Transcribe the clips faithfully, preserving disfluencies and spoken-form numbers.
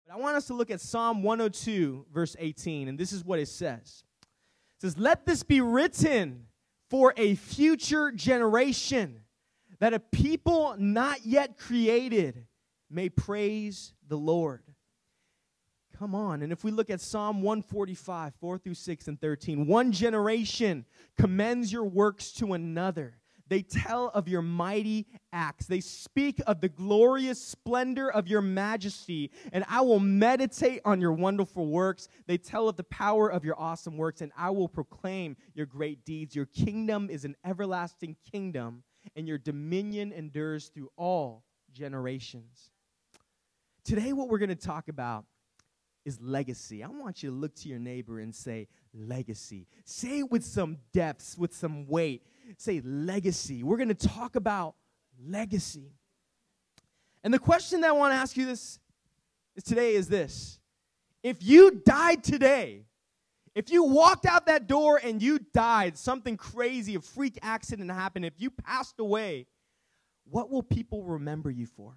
I want us to look at Psalm one oh two, verse eighteen, and this is what it says. It says, "Let this be written for a future generation, that a people not yet created may praise the Lord." Come on. And if we look at Psalm one forty-five, four through six and thirteen, "One generation commends your works to another. They tell of your mighty acts. They speak of the glorious splendor of your majesty, and I will meditate on your wonderful works. They tell of the power of your awesome works, and I will proclaim your great deeds. Your kingdom is an everlasting kingdom, and your dominion endures through all generations." Today, what we're going to talk about is legacy. I want you to look to your neighbor and say, legacy. Say it with some depth, with some weight. Say legacy. We're going to talk about legacy. And the question that I want to ask you this is today is this. If you died today, if you walked out that door and you died, something crazy, a freak accident happened, if you passed away, what will people remember you for?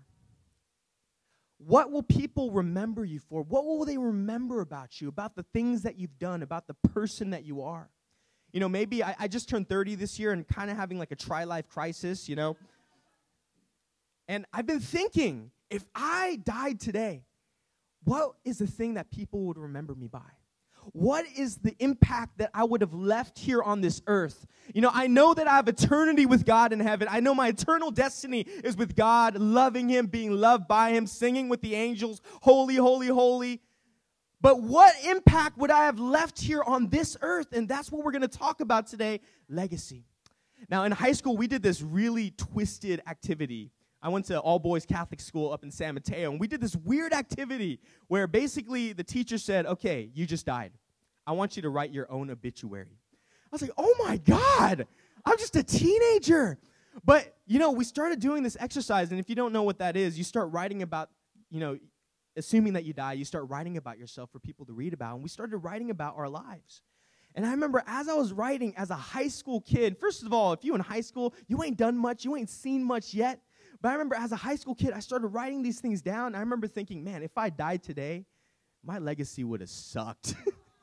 What will people remember you for? What will they remember about you, about the things that you've done, about the person that you are? You know, maybe I, I just turned thirty this year and kind of having like a tri-life crisis, you know. And I've been thinking, if I died today, what is the thing that people would remember me by? What is the impact that I would have left here on this earth? You know, I know that I have eternity with God in heaven. I know my eternal destiny is with God, loving Him, being loved by Him, singing with the angels, holy, holy, holy. But what impact would I have left here on this earth? And that's what we're going to talk about today, legacy. Now, in high school, we did this really twisted activity. I went to all-boys Catholic school up in San Mateo, and we did this weird activity where basically the teacher said, okay, you just died. I want you to write your own obituary. I was like, oh, my God, I'm just a teenager. But, you know, we started doing this exercise, and if you don't know what that is, you start writing about, you know, assuming that you die, you start writing about yourself for people to read about, and we started writing about our lives. And I remember as I was writing as a high school kid, first of all, if you in high school, you ain't done much, you ain't seen much yet. But I remember as a high school kid, I started writing these things down. And I remember thinking, man, if I died today, my legacy would have sucked.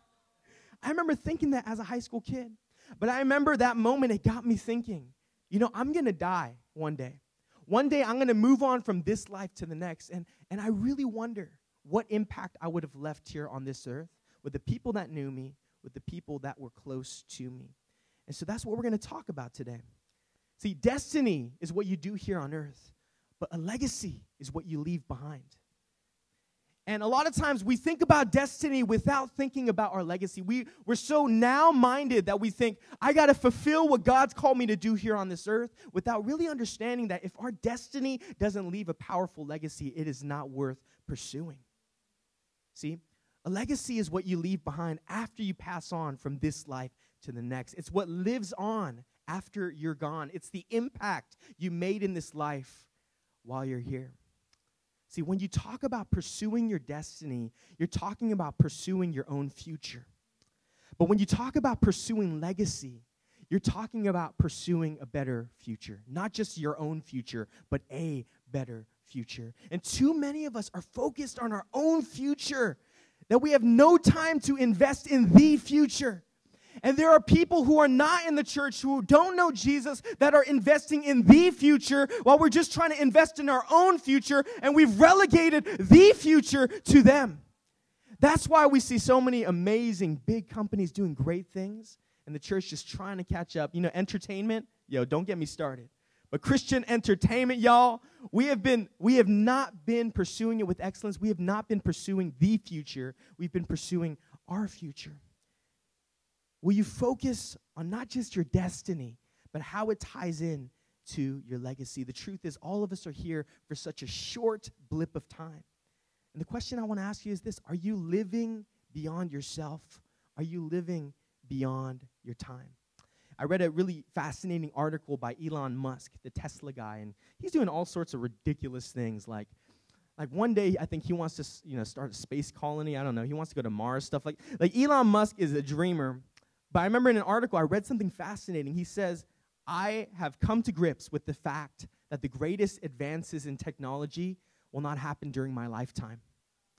I remember thinking that as a high school kid. But I remember that moment, it got me thinking, you know, I'm going to die one day. One day I'm going to move on from this life to the next. And, and I really wonder what impact I would have left here on this earth with the people that knew me, with the people that were close to me. And so that's what we're going to talk about today. See, destiny is what you do here on earth, but a legacy is what you leave behind. And a lot of times we think about destiny without thinking about our legacy. We, we're so now-minded that we think, I got to fulfill what God's called me to do here on this earth, without really understanding that if our destiny doesn't leave a powerful legacy, it is not worth pursuing. See, a legacy is what you leave behind after you pass on from this life to the next. It's what lives on after you're gone. It's the impact you made in this life while you're here. See, when you talk about pursuing your destiny, you're talking about pursuing your own future. But when you talk about pursuing legacy, you're talking about pursuing a better future. Not just your own future, but a better future. And too many of us are focused on our own future, that we have no time to invest in the future. And there are people who are not in the church, who don't know Jesus, that are investing in the future while we're just trying to invest in our own future, and we've relegated the future to them. That's why we see so many amazing big companies doing great things, and the church just trying to catch up. You know, entertainment, yo, don't get me started. But Christian entertainment, y'all, we have been, we have not been pursuing it with excellence. We have not been pursuing the future. We've been pursuing our future. Will you focus on not just your destiny, but how it ties in to your legacy? The truth is, all of us are here for such a short blip of time. And the question I want to ask you is this: are you living beyond yourself? Are you living beyond your time? I read a really fascinating article by Elon Musk, the Tesla guy, and he's doing all sorts of ridiculous things. Like, like one day, I think he wants to, you know, start a space colony. I don't know. He wants to go to Mars, stuff like. Like Elon Musk is a dreamer. But I remember in an article, I read something fascinating. He says, I have come to grips with the fact that the greatest advances in technology will not happen during my lifetime.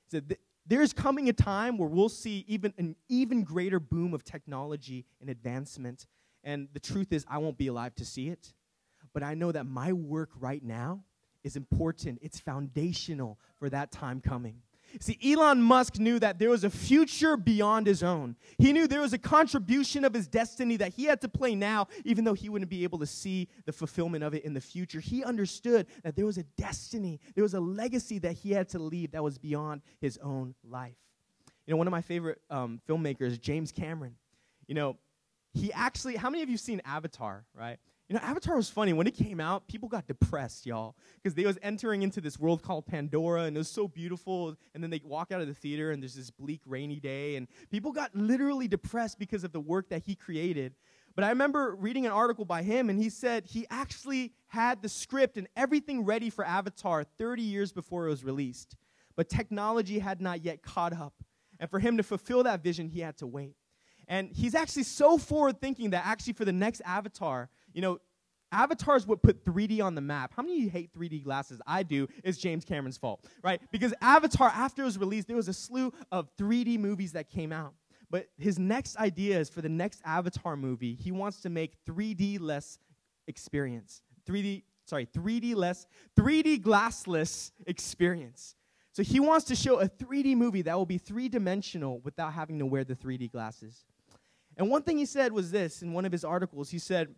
So th- there's coming a time where we'll see even an even greater boom of technology and advancement. And the truth is, I won't be alive to see it. But I know that my work right now is important. It's foundational for that time coming. See, Elon Musk knew that there was a future beyond his own. He knew there was a contribution of his destiny that he had to play now, even though he wouldn't be able to see the fulfillment of it in the future. He understood that there was a destiny, there was a legacy that he had to leave that was beyond his own life. You know, one of my favorite um, filmmakers, James Cameron, you know, he actually, how many of you have seen Avatar, right? You know, Avatar was funny. When it came out, people got depressed, y'all, because they was entering into this world called Pandora, and it was so beautiful, and then they walk out of the theater, and there's this bleak, rainy day, and people got literally depressed because of the work that he created. But I remember reading an article by him, and he said he actually had the script and everything ready for Avatar thirty years before it was released, but technology had not yet caught up, and for him to fulfill that vision, he had to wait. And he's actually so forward-thinking that actually for the next Avatar, you know, Avatar is what put three D on the map. How many of you hate three D glasses? I do. It's James Cameron's fault, right? Because Avatar, after it was released, there was a slew of three D movies that came out. But his next idea is for the next Avatar movie, he wants to make three D-less experience. three D, sorry, three D-less, three D glassless experience. So he wants to show a three D movie that will be three-dimensional without having to wear the three D glasses. And one thing he said was this in one of his articles. He said,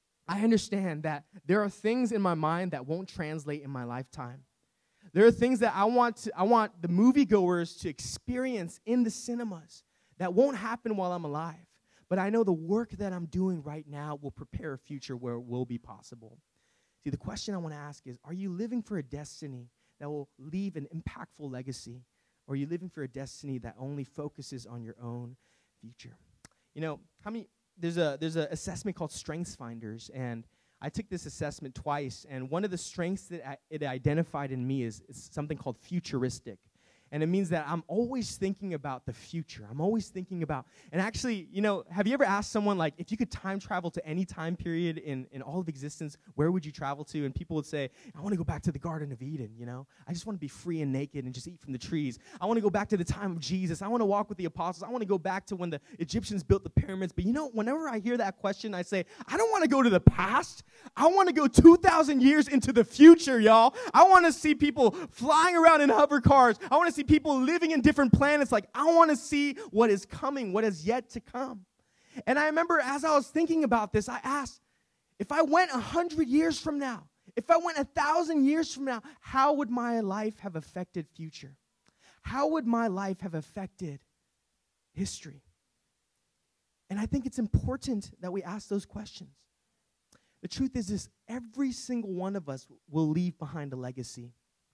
I understand that there are things in my mind that won't translate in my lifetime. There are things that I want to, I want the moviegoers to experience in the cinemas that won't happen while I'm alive. But I know the work that I'm doing right now will prepare a future where it will be possible. See, the question I want to ask is, are you living for a destiny that will leave an impactful legacy? Or are you living for a destiny that only focuses on your own future? You know, how many, there's a there's an assessment called Strengths Finders, and I took this assessment twice, and one of the strengths that I, it identified in me is, is something called futuristic. And it means that I'm always thinking about the future. I'm always thinking about, and actually, you know, have you ever asked someone, like, if you could time travel to any time period in, in all of existence, where would you travel to? And people would say, I want to go back to the Garden of Eden, you know? I just want to be free and naked and just eat from the trees. I want to go back to the time of Jesus. I want to walk with the apostles. I want to go back to when the Egyptians built the pyramids. But you know, whenever I hear that question, I say, I don't want to go to the past. I want to go two thousand years into the future, y'all. I want to see people flying around in hover cars. I want to see people living in different planets. Like, I want to see what is coming, what is yet to come. And I remember as I was thinking about this, I asked, if I went a hundred years from now, if I went a thousand years from now, how would my life have affected future? How would my life have affected history? And I think it's important that we ask those questions. The truth is this, every single one of us will leave behind a legacy.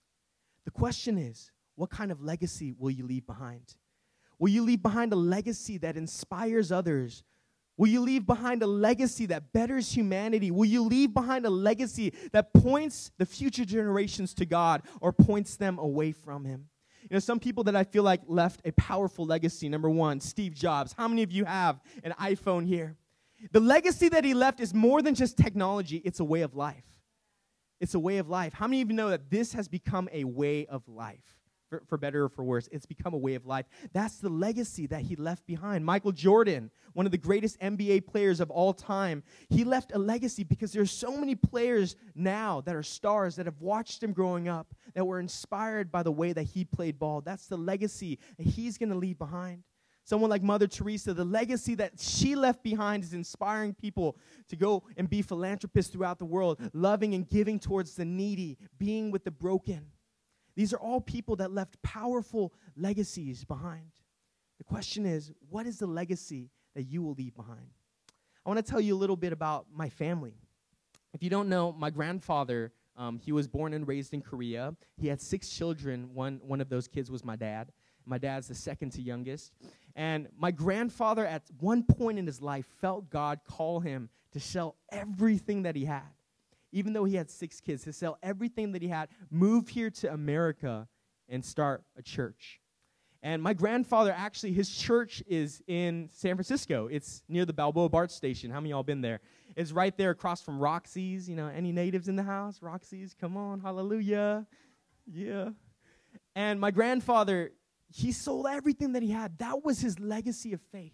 The question is, what kind of legacy will you leave behind? Will you leave behind a legacy that inspires others? Will you leave behind a legacy that betters humanity? Will you leave behind a legacy that points the future generations to God or points them away from Him? You know, some people that I feel like left a powerful legacy. Number one, Steve Jobs. How many of you have an iPhone here? The legacy that he left is more than just technology. It's a way of life. It's a way of life. How many of you know that this has become a way of life? For, for better or for worse, it's become a way of life. That's the legacy that he left behind. Michael Jordan, one of the greatest N B A players of all time, he left a legacy because there's so many players now that are stars that have watched him growing up, that were inspired by the way that he played ball. That's the legacy that he's going to leave behind. Someone like Mother Teresa, the legacy that she left behind is inspiring people to go and be philanthropists throughout the world, loving and giving towards the needy, being with the broken. These are all people that left powerful legacies behind. The question is, what is the legacy that you will leave behind? I want to tell you a little bit about my family. If you don't know, my grandfather, um, he was born and raised in Korea. He had six children. One, one of those kids was my dad. My dad's the second to youngest. And my grandfather, at one point in his life, felt God call him to sell everything that he had. Even though he had six kids, to sell everything that he had, move here to America and start a church. And my grandfather, actually, his church is in San Francisco. It's near the Balboa BART station. How many of y'all been there? It's right there across from Roxy's. You know, any natives in the house? Roxy's, come on, hallelujah. Yeah. And my grandfather, he sold everything that he had. That was his legacy of faith.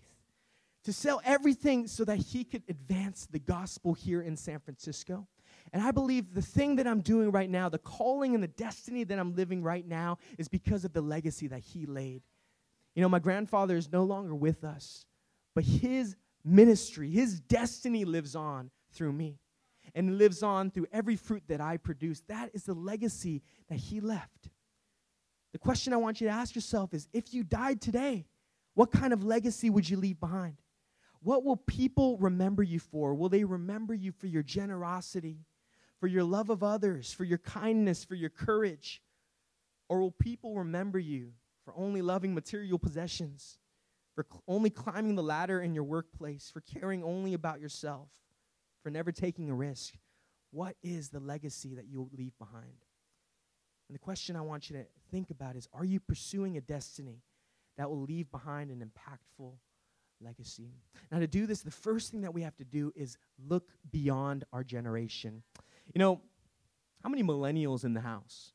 To sell everything so that he could advance the gospel here in San Francisco. And I believe the thing that I'm doing right now, the calling and the destiny that I'm living right now, is because of the legacy that he laid. You know, my grandfather is no longer with us, but his ministry, his destiny lives on through me and lives on through every fruit that I produce. That is the legacy that he left. The question I want you to ask yourself is, if you died today, what kind of legacy would you leave behind? What will people remember you for? Will they remember you for your generosity, for your love of others, for your kindness, for your courage? Or will people remember you for only loving material possessions, for cl- only climbing the ladder in your workplace, for caring only about yourself, for never taking a risk? What is the legacy that you'll leave behind? And the question I want you to think about is, are you pursuing a destiny that will leave behind an impactful legacy? Now, to do this, the first thing that we have to do is look beyond our generation. You know, how many millennials in the house?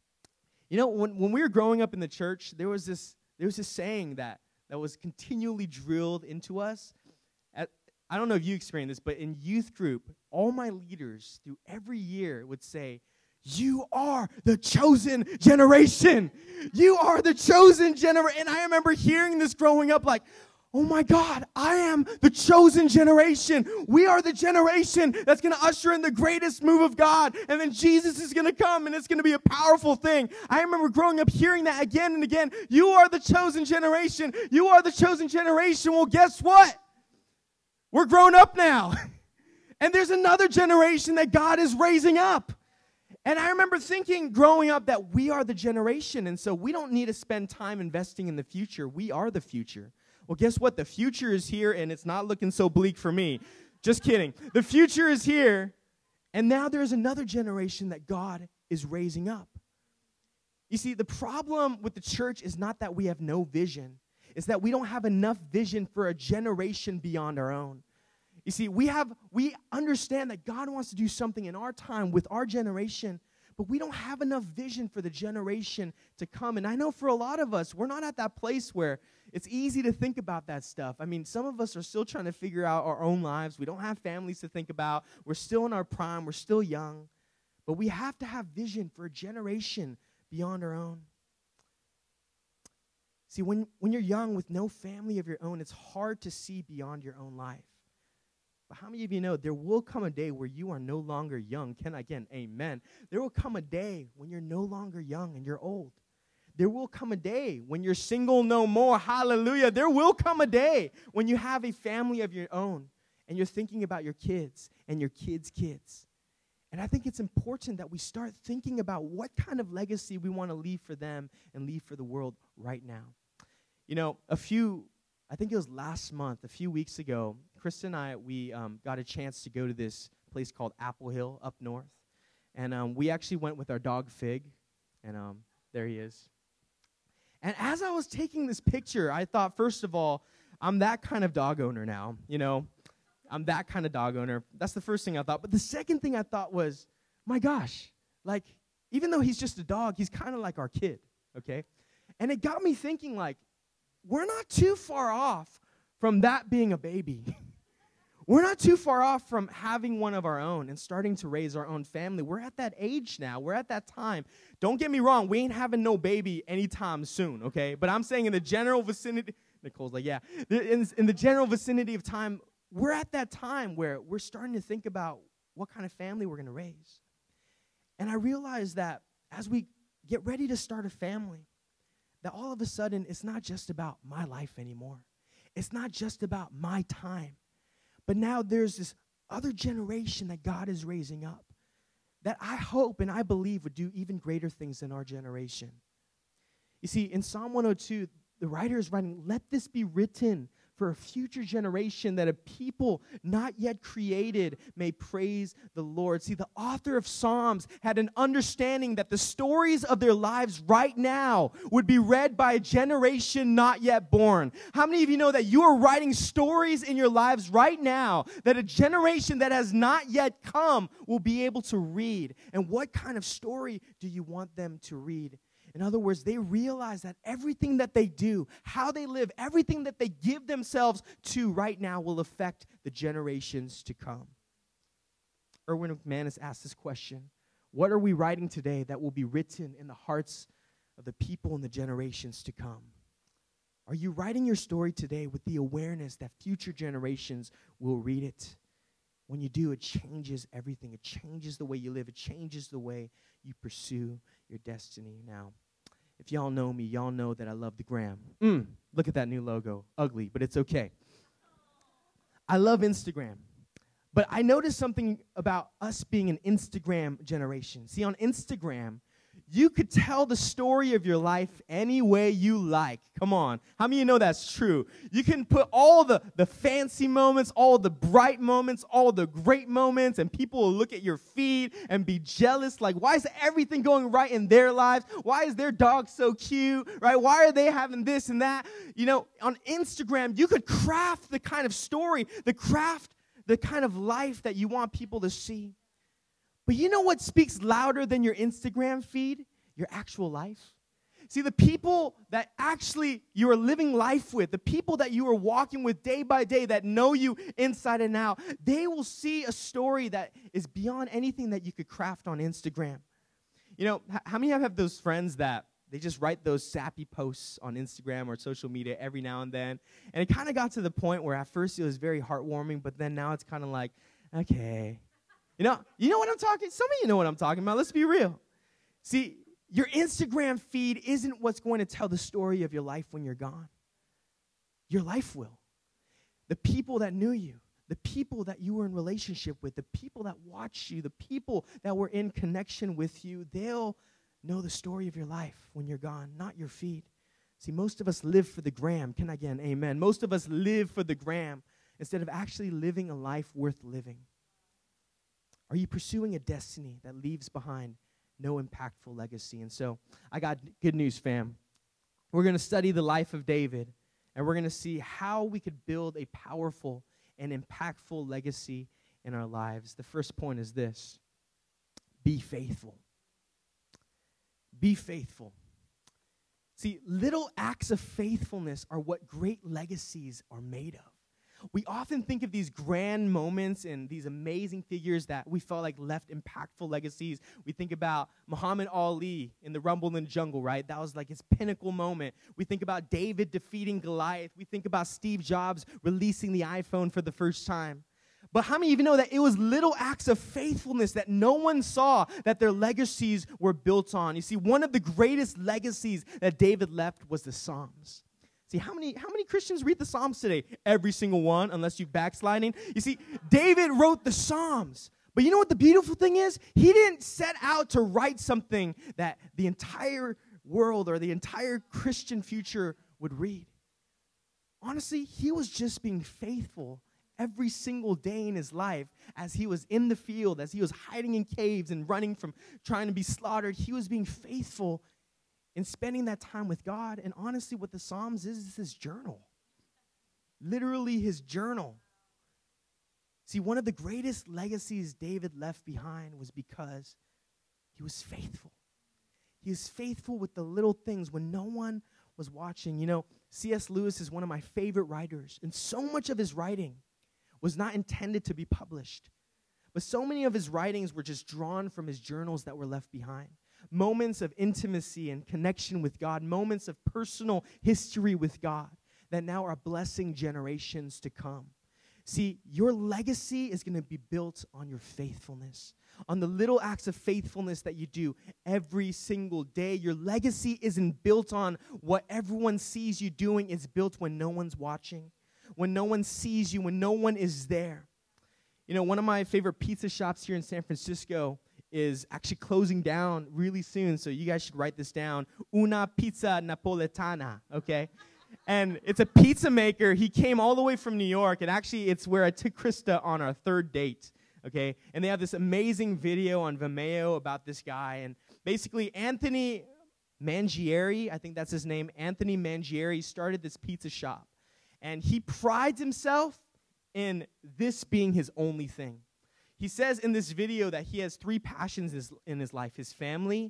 You know, when, when we were growing up in the church, there was this there was this saying that, that was continually drilled into us. At, I don't know if you experienced this, but in youth group, all my leaders through every year would say, "You are the chosen generation. You are the chosen generation." And I remember hearing this growing up like, oh my God, I am the chosen generation. We are the generation that's going to usher in the greatest move of God. And then Jesus is going to come, and it's going to be a powerful thing. I remember growing up hearing that again and again. You are the chosen generation. You are the chosen generation. Well, guess what? We're grown up now. And there's another generation that God is raising up. And I remember thinking growing up that we are the generation. And so we don't need to spend time investing in the future. We are the future. Well, guess what? The future is here, and it's not looking so bleak for me. Just kidding. The future is here, and now there's another generation that God is raising up. You see, the problem with the church is not that we have no vision. It's that we don't have enough vision for a generation beyond our own. You see, we have we understand that God wants to do something in our time with our generation, but we don't have enough vision for the generation to come. And I know for a lot of us, we're not at that place where it's easy to think about that stuff. I mean, some of us are still trying to figure out our own lives. We don't have families to think about. We're still in our prime. We're still young. But we have to have vision for a generation beyond our own. See, when, when you're young with no family of your own, it's hard to see beyond your own life. But how many of you know there will come a day where you are no longer young? Can I again, amen. There will come a day when you're no longer young and you're old. There will come a day when you're single no more. Hallelujah. There will come a day when you have a family of your own and you're thinking about your kids and your kids' kids. And I think it's important that we start thinking about what kind of legacy we want to leave for them and leave for the world right now. You know, a few, I think it was last month, a few weeks ago, Krista and I, we um, got a chance to go to this place called Apple Hill up north. And um, we actually went with our dog, Fig. And um, there he is. And as I was taking this picture, I thought, first of all, I'm that kind of dog owner now, you know. I'm that kind of dog owner. That's the first thing I thought. But the second thing I thought was, my gosh, like, even though he's just a dog, he's kind of like our kid, okay? And it got me thinking, like, we're not too far off from that being a baby. We're not too far off from having one of our own and starting to raise our own family. We're at that age now. We're at that time. Don't get me wrong. We ain't having no baby anytime soon, okay? But I'm saying in the general vicinity, Nicole's like, yeah. In, in the general vicinity of time, we're at that time where we're starting to think about what kind of family we're going to raise. And I realized that as we get ready to start a family, that all of a sudden it's not just about my life anymore. It's not just about my time. But now there's this other generation that God is raising up that I hope and I believe would do even greater things than our generation. You see, in Psalm one oh two, the writer is writing, "Let this be written for a future generation, that a people not yet created may praise the Lord." See, the author of Psalms had an understanding that the stories of their lives right now would be read by a generation not yet born. How many of you know that you are writing stories in your lives right now that a generation that has not yet come will be able to read? And what kind of story do you want them to read? In other words, they realize that everything that they do, how they live, everything that they give themselves to right now will affect the generations to come. Erwin McManus asked this question: what are we writing today that will be written in the hearts of the people in the generations to come? Are you writing your story today with the awareness that future generations will read it? When you do, it changes everything. It changes the way you live. It changes the way you pursue your destiny. Now, if y'all know me, y'all know that I love the gram. Mm, look at that new logo. Ugly, but it's okay. I love Instagram. But I noticed something about us being an Instagram generation. See, on Instagram, you could tell the story of your life any way you like. Come on. How many of you know that's true? You can put all the, the fancy moments, all the bright moments, all the great moments, and people will look at your feed and be jealous. Like, why is everything going right in their lives? Why is their dog so cute, right? Why are they having this and that? You know, on Instagram, you could craft the kind of story, the craft, the kind of life that you want people to see. But you know what speaks louder than your Instagram feed? Your actual life. See, the people that actually you are living life with, the people that you are walking with day by day that know you inside and out, they will see a story that is beyond anything that you could craft on Instagram. You know, h- how many of you have those friends that they just write those sappy posts on Instagram or social media every now and then? And it kind of got to the point where at first it was very heartwarming, but then now it's kind of like, okay. You know, you know what I'm talking? Some of you know what I'm talking about. Let's be real. See, your Instagram feed isn't what's going to tell the story of your life when you're gone. Your life will. The people that knew you, the people that you were in relationship with, the people that watched you, the people that were in connection with you, they'll know the story of your life when you're gone, not your feed. See, most of us live for the gram. Can I get an amen? Most of us live for the gram instead of actually living a life worth living. Are you pursuing a destiny that leaves behind no impactful legacy? And so I got good news, fam. We're going to study the life of David, and we're going to see how we could build a powerful and impactful legacy in our lives. The first point is this: be faithful. Be faithful. See, little acts of faithfulness are what great legacies are made of. We often think of these grand moments and these amazing figures that we felt like left impactful legacies. We think about Muhammad Ali in the Rumble in the Jungle, right? That was like his pinnacle moment. We think about David defeating Goliath. We think about Steve Jobs releasing the iPhone for the first time. But how many of you know that it was little acts of faithfulness that no one saw that their legacies were built on? You see, one of the greatest legacies that David left was the Psalms. See, how many how many Christians read the Psalms today? Every single one, unless you're backsliding. You see, David wrote the Psalms. But you know what the beautiful thing is? He didn't set out to write something that the entire world or the entire Christian future would read. Honestly, he was just being faithful every single day in his life as he was in the field, as he was hiding in caves and running from trying to be slaughtered. He was being faithful in spending that time with God. And honestly, what the Psalms is, is his journal. Literally his journal. See, one of the greatest legacies David left behind was because he was faithful. He was faithful with the little things when no one was watching. You know, C S Lewis is one of my favorite writers, and so much of his writing was not intended to be published. But so many of his writings were just drawn from his journals that were left behind. Moments of intimacy and connection with God, moments of personal history with God that now are blessing generations to come. See, your legacy is going to be built on your faithfulness, on the little acts of faithfulness that you do every single day. Your legacy isn't built on what everyone sees you doing. It's built when no one's watching, when no one sees you, when no one is there. You know, one of my favorite pizza shops here in San Francisco is actually closing down really soon, so you guys should write this down. Una Pizza Napoletana, okay? And it's a pizza maker. He came all the way from New York, and actually it's where I took Krista on our third date, okay? And they have this amazing video on Vimeo about this guy, and basically Anthony Mangieri, I think that's his name, Anthony Mangieri started this pizza shop, and he prides himself in this being his only thing. He says in this video that he has three passions in his life: his family,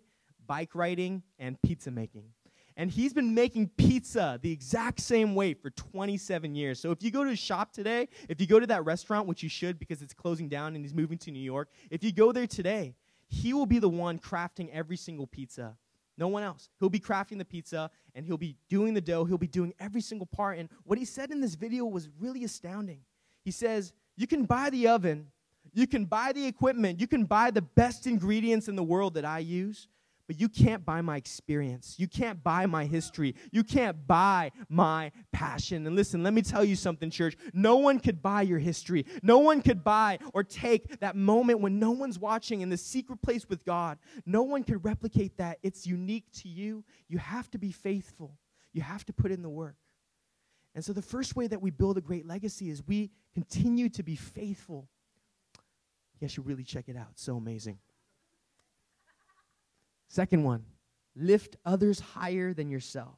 bike riding, and pizza making. And he's been making pizza the exact same way for twenty-seven years. So if you go to his shop today, if you go to that restaurant, which you should because it's closing down and he's moving to New York, if you go there today, he will be the one crafting every single pizza. No one else. He'll be crafting the pizza, and he'll be doing the dough. He'll be doing every single part. And what he said in this video was really astounding. He says, you can buy the oven, you can buy the equipment, you can buy the best ingredients in the world that I use, but you can't buy my experience. You can't buy my history. You can't buy my passion. And listen, let me tell you something, church. No one could buy your history. No one could buy or take that moment when no one's watching in the secret place with God. No one could replicate that. It's unique to you. You have to be faithful. You have to put in the work. And so the first way that we build a great legacy is we continue to be faithful. You guys should really check it out. It's so amazing. Second one, lift others higher than yourself.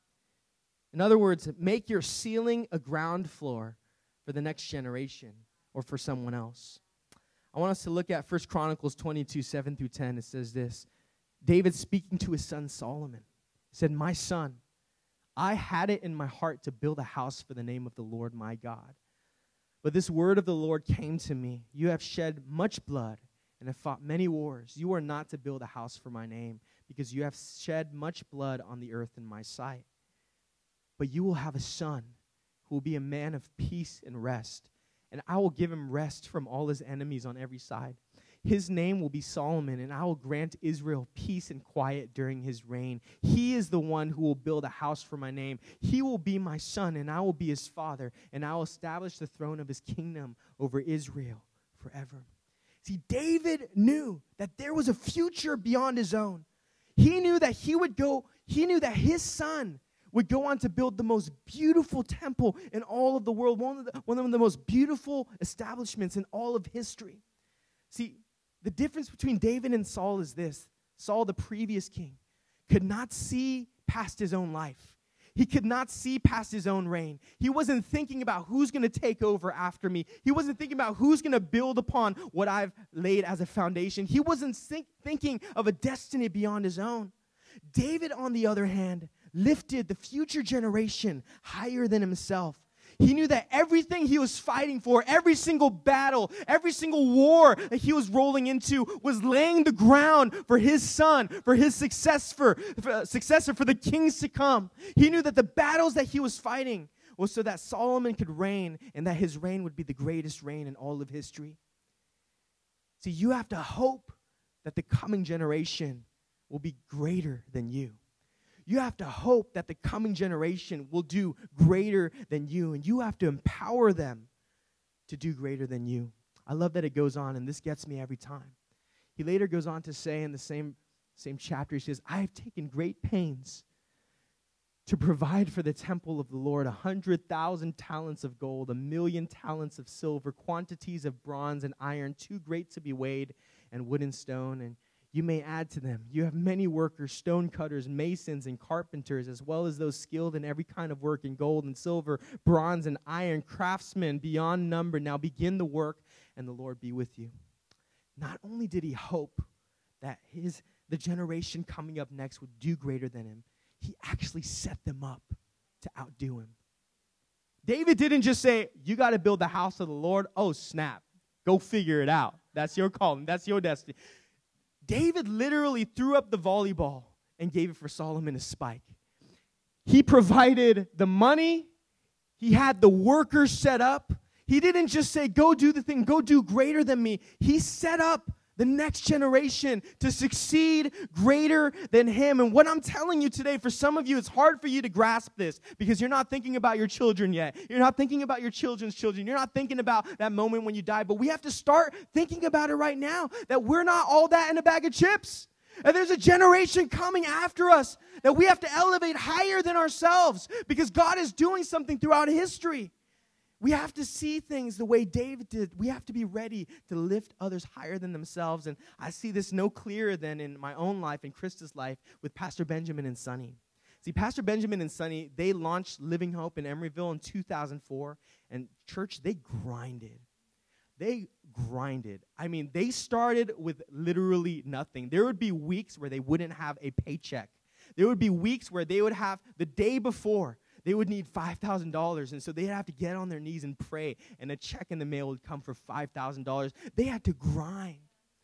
In other words, make your ceiling a ground floor for the next generation or for someone else. I want us to look at First Chronicles twenty-two, seven through ten. It says this, David speaking to his son Solomon, said, my son, I had it in my heart to build a house for the name of the Lord my God. But this word of the Lord came to me. You have shed much blood and have fought many wars. You are not to build a house for my name, because you have shed much blood on the earth in my sight. But you will have a son who will be a man of peace and rest, and I will give him rest from all his enemies on every side. His name will be Solomon, and I will grant Israel peace and quiet during his reign. He is the one who will build a house for my name. He will be my son, and I will be his father, and I will establish the throne of his kingdom over Israel forever. See, David knew that there was a future beyond his own. He knew that he would go, he knew that his son would go on to build the most beautiful temple in all of the world, one of the, one of the most beautiful establishments in all of history. See, the difference between David and Saul is this. Saul, the previous king, could not see past his own life. He could not see past his own reign. He wasn't thinking about who's going to take over after me. He wasn't thinking about who's going to build upon what I've laid as a foundation. He wasn't think, thinking of a destiny beyond his own. David, on the other hand, lifted the future generation higher than himself. He knew that everything he was fighting for, every single battle, every single war that he was rolling into was laying the ground for his son, for his successor, for, successor, for the kings to come. He knew that the battles that he was fighting was so that Solomon could reign and that his reign would be the greatest reign in all of history. See, you have to hope that the coming generation will be greater than you. You have to hope that the coming generation will do greater than you, and you have to empower them to do greater than you. I love that it goes on, and this gets me every time. He later goes on to say in the same, same chapter, he says, I have taken great pains to provide for the temple of the Lord a hundred thousand talents of gold, a million talents of silver, quantities of bronze and iron, too great to be weighed, and wood and stone, and you may add to them. You have many workers, stone cutters, masons, and carpenters, as well as those skilled in every kind of work in gold and silver, bronze and iron, craftsmen beyond number. Now begin the work, and the Lord be with you. Not only did he hope that his the generation coming up next would do greater than him, he actually set them up to outdo him. David didn't just say, you got to build the house of the Lord. Oh, snap. Go figure it out. That's your calling. That's your destiny. David literally threw up the volleyball and gave it for Solomon a spike. He provided the money. He had the workers set up. He didn't just say, go do the thing, go do greater than me. He set up the next generation to succeed greater than him. And what I'm telling you today, for some of you, it's hard for you to grasp this because you're not thinking about your children yet. You're not thinking about your children's children. You're not thinking about that moment when you die. But we have to start thinking about it right now, that we're not all that in a bag of chips. And there's a generation coming after us that we have to elevate higher than ourselves because God is doing something throughout history. We have to see things the way David did. We have to be ready to lift others higher than themselves. And I see this no clearer than in my own life and Krista's life with Pastor Benjamin and Sonny. See, Pastor Benjamin and Sonny, they launched Living Hope in Emeryville in two thousand four. And church, they grinded. they grinded. I mean, they started with literally nothing. There would be weeks where they wouldn't have a paycheck. There would be weeks where they would have, the day before, they would need five thousand dollars, and so they'd have to get on their knees and pray, and a check in the mail would come for five thousand dollars. They had to grind.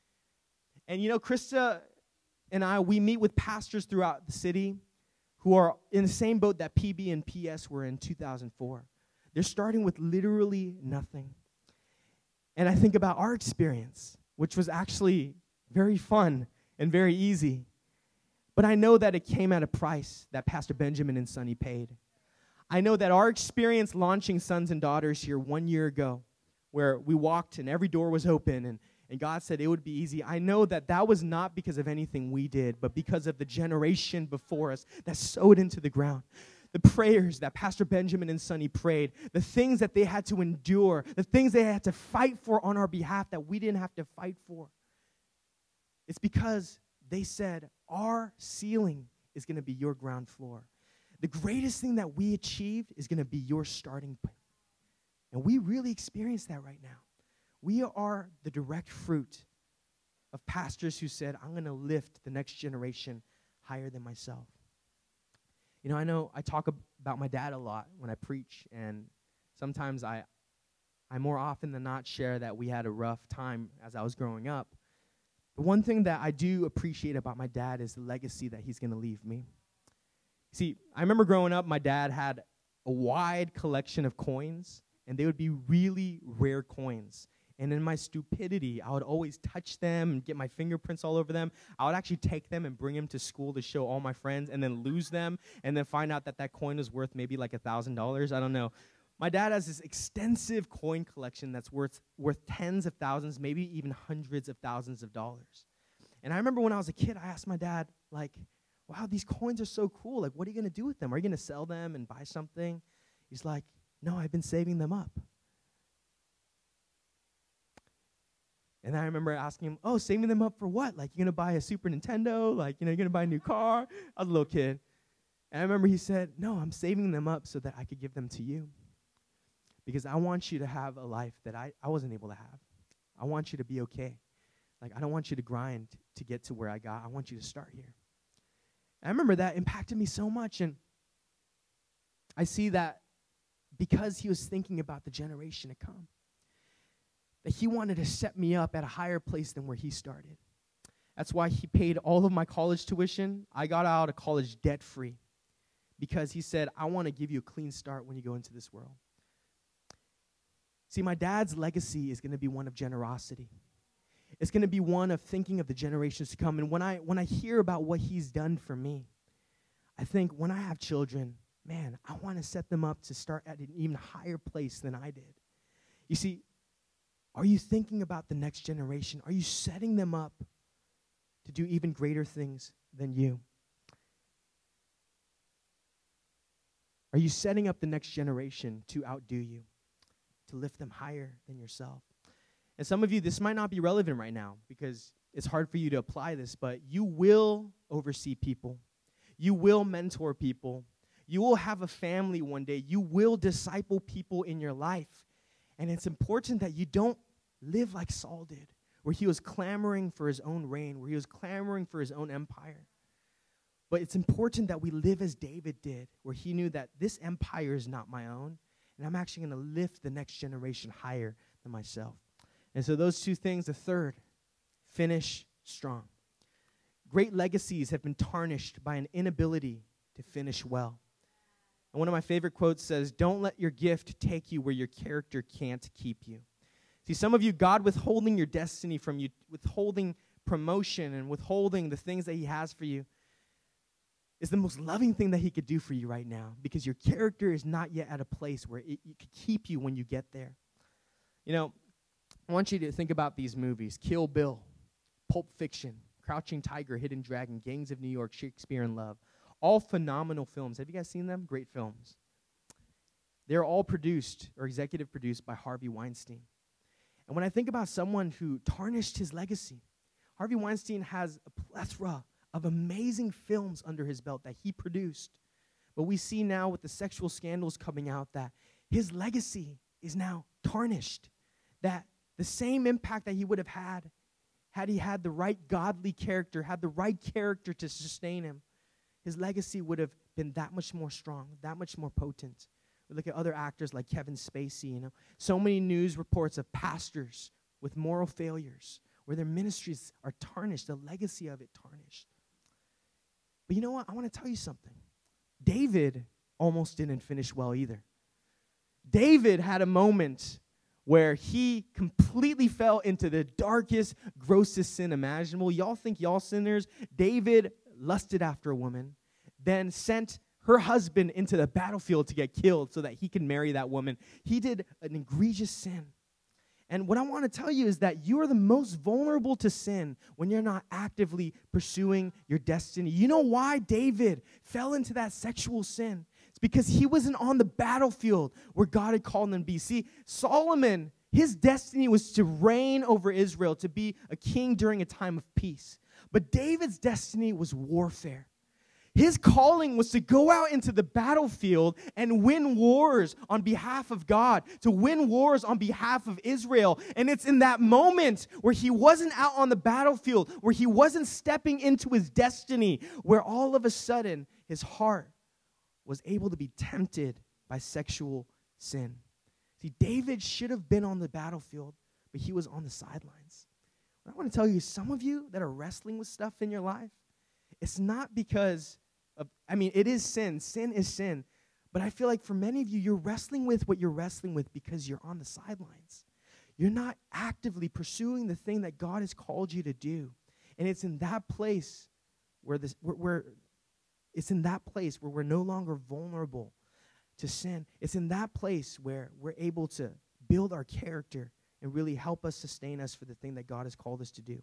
And you know, Krista and I, we meet with pastors throughout the city who are in the same boat that P B and P S were in two thousand four. They're starting with literally nothing. And I think about our experience, which was actually very fun and very easy. But I know that it came at a price that Pastor Benjamin and Sonny paid. I know that our experience launching Sons and Daughters here one year ago, where we walked and every door was open and, and God said it would be easy, I know that that was not because of anything we did, but because of the generation before us that sowed into the ground. The prayers that Pastor Benjamin and Sonny prayed, the things that they had to endure, the things they had to fight for on our behalf that we didn't have to fight for. It's because they said, our ceiling is going to be your ground floor. The greatest thing that we achieved is going to be your starting point. And we really experience that right now. We are the direct fruit of pastors who said, I'm going to lift the next generation higher than myself. You know, I know I talk ab- about my dad a lot when I preach, and sometimes I, I more often than not share that we had a rough time as I was growing up. But one thing that I do appreciate about my dad is the legacy that he's going to leave me. See, I remember growing up, my dad had a wide collection of coins, and they would be really rare coins. And in my stupidity, I would always touch them and get my fingerprints all over them. I would actually take them and bring them to school to show all my friends and then lose them and then find out that that coin is worth maybe like one thousand dollars. I don't know. My dad has this extensive coin collection that's worth, worth tens of thousands, maybe even hundreds of thousands of dollars. And I remember when I was a kid, I asked my dad, like, wow, these coins are so cool. Like, what are you going to do with them? Are you going to sell them and buy something? He's like, no, I've been saving them up. And then I remember asking him, oh, saving them up for what? Like, you're going to buy a Super Nintendo? Like, you know, you're going to buy a new car? I was a little kid. And I remember he said, no, I'm saving them up so that I could give them to you. Because I want you to have a life that I, I wasn't able to have. I want you to be okay. Like, I don't want you to grind to get to where I got. I want you to start here. And I remember that impacted me so much. And I see that because he was thinking about the generation to come, that he wanted to set me up at a higher place than where he started. That's why he paid all of my college tuition. I got out of college debt-free because he said, I want to give you a clean start when you go into this world. See, my dad's legacy is going to be one of generosity. It's going to be one of thinking of the generations to come. And when I when I hear about what he's done for me, I think when I have children, man, I want to set them up to start at an even higher place than I did. You see, are you thinking about the next generation? Are you setting them up to do even greater things than you? Are you setting up the next generation to outdo you, to lift them higher than yourself? And some of you, this might not be relevant right now because it's hard for you to apply this, but you will oversee people. You will mentor people. You will have a family one day. You will disciple people in your life. And it's important that you don't live like Saul did, where he was clamoring for his own reign, where he was clamoring for his own empire. But it's important that we live as David did, where he knew that this empire is not my own, and I'm actually going to lift the next generation higher than myself. And so those two things. The third, finish strong. Great legacies have been tarnished by an inability to finish well. And one of my favorite quotes says, don't let your gift take you where your character can't keep you. See, some of you, God withholding your destiny from you, withholding promotion and withholding the things that he has for you is the most loving thing that he could do for you right now because your character is not yet at a place where it, it could keep you when you get there. You know, I want you to think about these movies: Kill Bill, Pulp Fiction, Crouching Tiger, Hidden Dragon, Gangs of New York, Shakespeare in Love. All phenomenal films. Have you guys seen them? Great films. They're all produced or executive produced by Harvey Weinstein. And when I think about someone who tarnished his legacy, Harvey Weinstein has a plethora of amazing films under his belt that he produced. But we see now with the sexual scandals coming out that his legacy is now tarnished, that The same impact that he would have had had he had the right godly character, had the right character to sustain him. His legacy would have been that much more strong, that much more potent. We look at other actors like Kevin Spacey, you know. So many news reports of pastors with moral failures where their ministries are tarnished, the legacy of it tarnished. But you know what? I want to tell you something. David almost didn't finish well either. David had a moment where he completely fell into the darkest, grossest sin imaginable. Y'all think y'all sinners? David lusted after a woman, then sent her husband into the battlefield to get killed so that he can marry that woman. He did an egregious sin. And what I want to tell you is that you are the most vulnerable to sin when you're not actively pursuing your destiny. You know why David fell into that sexual sin? It's because he wasn't on the battlefield where God had called him to be. See, Solomon, his destiny was to reign over Israel, to be a king during a time of peace. But David's destiny was warfare. His calling was to go out into the battlefield and win wars on behalf of God, to win wars on behalf of Israel. And it's in that moment where he wasn't out on the battlefield, where he wasn't stepping into his destiny, where all of a sudden his heart was able to be tempted by sexual sin. See, David should have been on the battlefield, but he was on the sidelines. What I want to tell you is some of you that are wrestling with stuff in your life, it's not because of, I mean, it is sin. Sin is sin. But I feel like for many of you, you're wrestling with what you're wrestling with because you're on the sidelines. You're not actively pursuing the thing that God has called you to do. And it's in that place where this, where, where it's in that place where we're no longer vulnerable to sin. It's in that place where we're able to build our character and really help us sustain us for the thing that God has called us to do.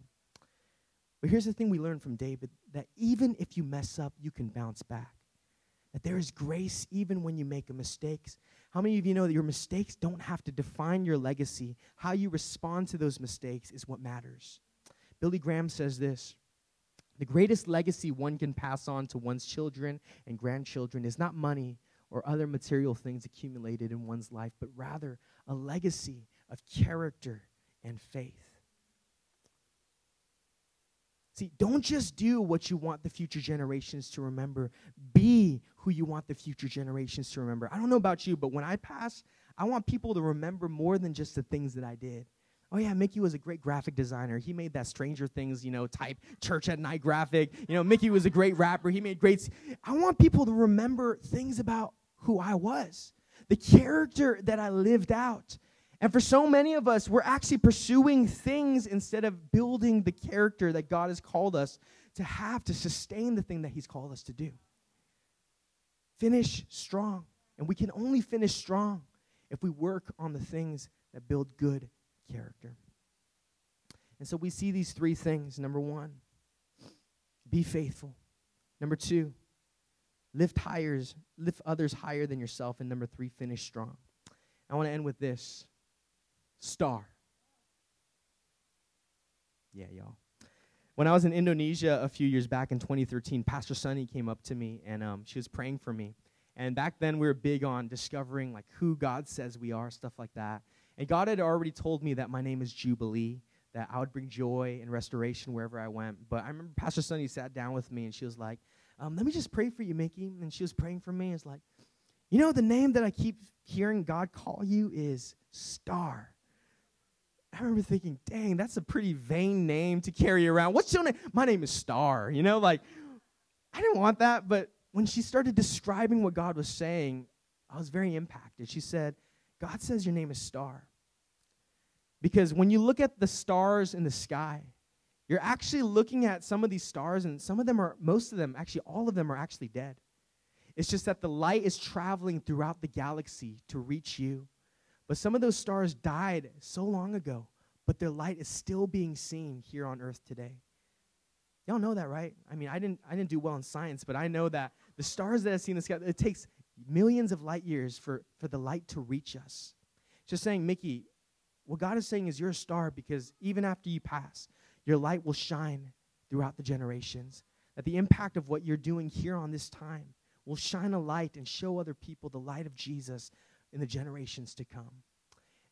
But here's the thing we learned from David, that even if you mess up, you can bounce back. That there is grace even when you make a mistake. How many of you know that your mistakes don't have to define your legacy? How you respond to those mistakes is what matters. Billy Graham says this: the greatest legacy one can pass on to one's children and grandchildren is not money or other material things accumulated in one's life, but rather a legacy of character and faith. See, don't just do what you want the future generations to remember. Be who you want the future generations to remember. I don't know about you, but when I pass, I want people to remember more than just the things that I did. Oh, yeah, Mickey was a great graphic designer. He made that Stranger Things, you know, type church at night graphic. You know, Mickey was a great rapper. He made great... I want people to remember things about who I was, the character that I lived out. And for so many of us, we're actually pursuing things instead of building the character that God has called us to have to sustain the thing that he's called us to do. Finish strong. And we can only finish strong if we work on the things that build good character. And so we see these three things. Number one, be faithful. Number two, lift higher, lift others higher than yourself. And number three, finish strong. I want to end with this. Star. Yeah, y'all. When I was in Indonesia a few years back in twenty thirteen, Pastor Sunny came up to me, and um, she was praying for me. And back then, we were big on discovering like who God says we are, stuff like that. And God had already told me that my name is Jubilee, that I would bring joy and restoration wherever I went. But I remember Pastor Sunny sat down with me, and she was like, um, let me just pray for you, Mickey. And she was praying for me. It's like, you know, the name that I keep hearing God call you is Star. I remember thinking, dang, that's a pretty vain name to carry around. What's your name? My name is Star. You know, like, I didn't want that. But when she started describing what God was saying, I was very impacted. She said, God says your name is Star. Because when you look at the stars in the sky, you're actually looking at some of these stars, and some of them are, most of them, actually all of them are actually dead. It's just that the light is traveling throughout the galaxy to reach you. But some of those stars died so long ago, but their light is still being seen here on Earth today. Y'all know that, right? I mean, I didn't I didn't do well in science, but I know that the stars that I see in the sky, it takes millions of light years for, for the light to reach us. Just saying, Mickey, what God is saying is you're a star because even after you pass, your light will shine throughout the generations. That the impact of what you're doing here on this time will shine a light and show other people the light of Jesus in the generations to come.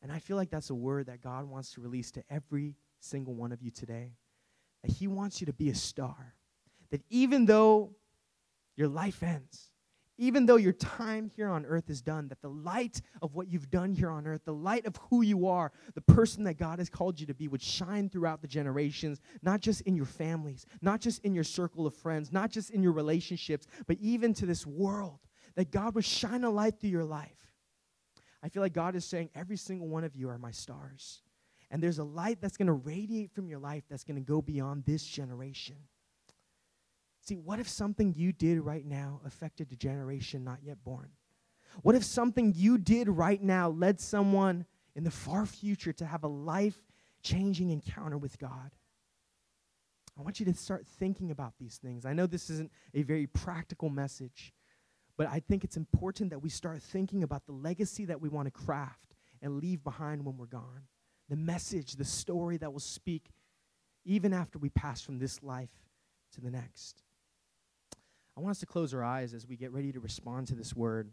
And I feel like that's a word that God wants to release to every single one of you today. That he wants you to be a star. That even though your life ends, even though your time here on earth is done, that the light of what you've done here on earth, the light of who you are, the person that God has called you to be, would shine throughout the generations, not just in your families, not just in your circle of friends, not just in your relationships, but even to this world, that God would shine a light through your life. I feel like God is saying, every single one of you are my stars. And there's a light that's going to radiate from your life that's going to go beyond this generation. See, what if something you did right now affected a generation not yet born? What if something you did right now led someone in the far future to have a life-changing encounter with God? I want you to start thinking about these things. I know this isn't a very practical message, but I think it's important that we start thinking about the legacy that we want to craft and leave behind when we're gone. The message, the story that will speak even after we pass from this life to the next. I want us to close our eyes as we get ready to respond to this word.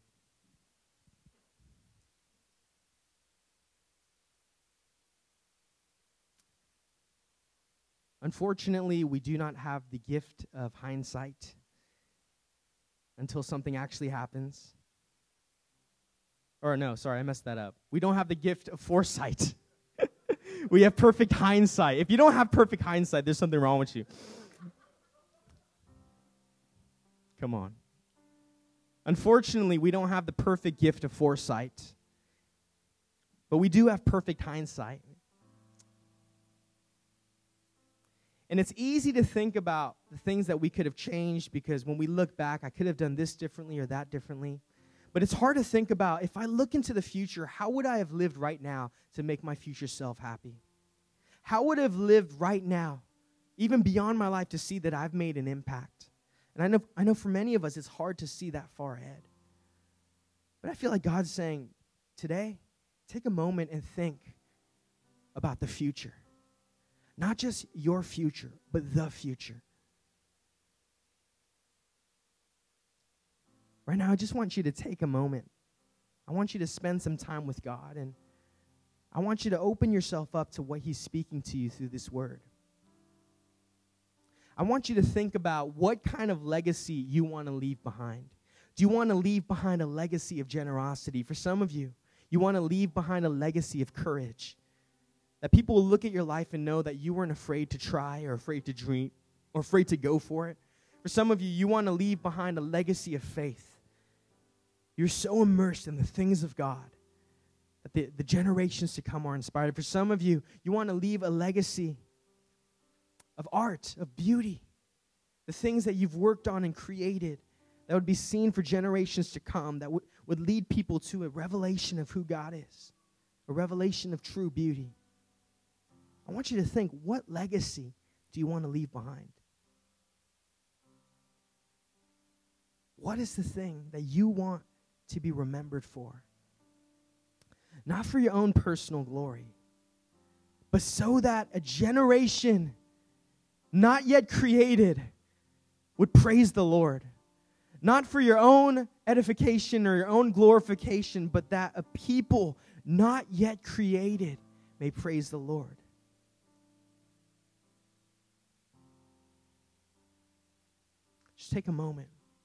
Unfortunately, we do not have the gift of hindsight until something actually happens. Or no, sorry, I messed that up. We don't have the gift of foresight. We have perfect hindsight. If you don't have perfect hindsight, there's something wrong with you. Come on. Unfortunately, we don't have the perfect gift of foresight, but we do have perfect hindsight. And it's easy to think about the things that we could have changed because when we look back, I could have done this differently or that differently. But it's hard to think about, if I look into the future, how would I have lived right now to make my future self happy? How would I have lived right now, even beyond my life, to see that I've made an impact? And I know, I know for many of us, it's hard to see that far ahead. But I feel like God's saying, today, take a moment and think about the future. Not just your future, but the future. Right now, I just want you to take a moment. I want you to spend some time with God, and I want you to open yourself up to what he's speaking to you through this word. I want you to think about what kind of legacy you want to leave behind. Do you want to leave behind a legacy of generosity? For some of you, you want to leave behind a legacy of courage. That people will look at your life and know that you weren't afraid to try or afraid to dream or afraid to go for it. For some of you, you want to leave behind a legacy of faith. You're so immersed in the things of God that the, the generations to come are inspired. For some of you, you want to leave a legacy of art, of beauty, the things that you've worked on and created that would be seen for generations to come, that would, would lead people to a revelation of who God is, a revelation of true beauty. I want you to think, what legacy do you want to leave behind? What is the thing that you want to be remembered for? Not for your own personal glory, but so that a generation not yet created would praise the Lord. Not for your own edification or your own glorification, but that a people not yet created may praise the Lord. Just take a moment.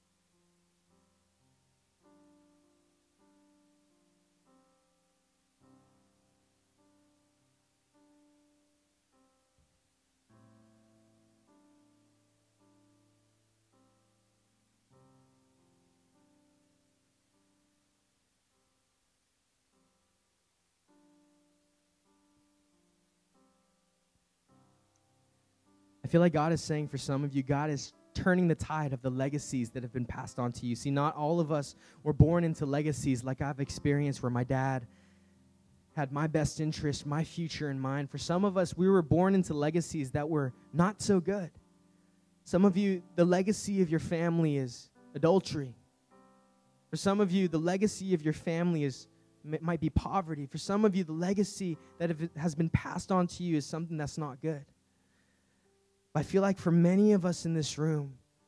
I feel like God is saying for some of you, God is turning the tide of the legacies that have been passed on to you. See, not all of us were born into legacies like I've experienced where my dad had my best interest, my future in mind. For some of us, we were born into legacies that were not so good. Some of you, the legacy of your family is adultery. For some of you, the legacy of your family is might be poverty. For some of you, the legacy that has been passed on to you is something that's not good. I feel like for many of us in this room,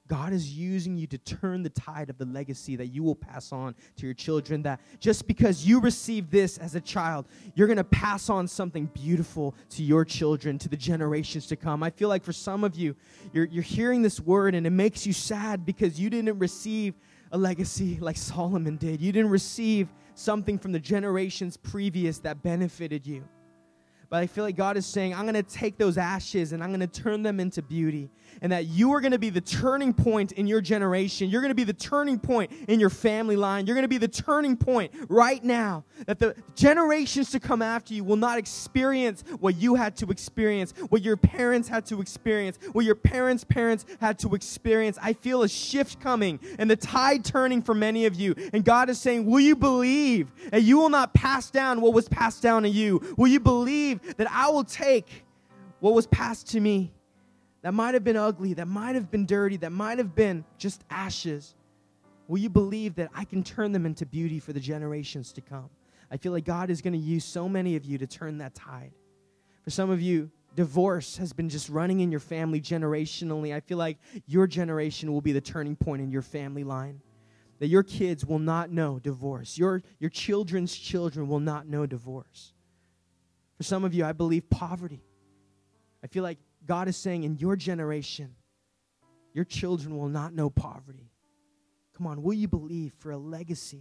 God is using you to turn the tide of the legacy that you will pass on to your children, that just because you received this as a child, you're going to pass on something beautiful to your children, to the generations to come. I feel like for some of you, you're, you're hearing this word and it makes you sad because you didn't receive a legacy like Solomon did. You didn't receive something from the generations previous that benefited you. But I feel like God is saying, I'm going to take those ashes and I'm going to turn them into beauty. And that you are going to be the turning point in your generation. You're going to be the turning point in your family line. You're going to be the turning point right now. That the generations to come after you will not experience what you had to experience, what your parents had to experience, what your parents' parents had to experience. I feel a shift coming and the tide turning for many of you. And God is saying, will you believe that you will not pass down what was passed down to you? Will you believe that I will take what was passed to me, that might have been ugly, that might have been dirty, that might have been just ashes? Will you believe that I can turn them into beauty for the generations to come? I feel like God is going to use so many of you to turn that tide. For some of you, divorce has been just running in your family generationally. I feel like your generation will be the turning point in your family line. That your kids will not know divorce. Your, your children's children will not know divorce. For some of you, I believe poverty. I feel like God is saying in your generation, your children will not know poverty. Come on, will you believe for a legacy?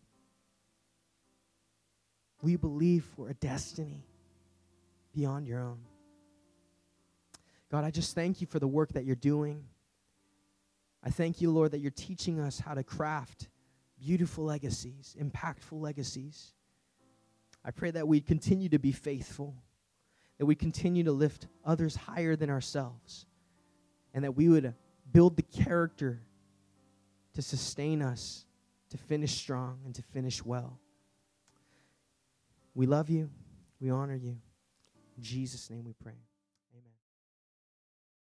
Will you believe for a destiny beyond your own? God, I just thank you for the work that you're doing. I thank you, Lord, that you're teaching us how to craft beautiful legacies, impactful legacies. I pray that we continue to be faithful, that we continue to lift others higher than ourselves, and that we would build the character to sustain us, to finish strong, and to finish well. We love you. We honor you. In Jesus' name we pray.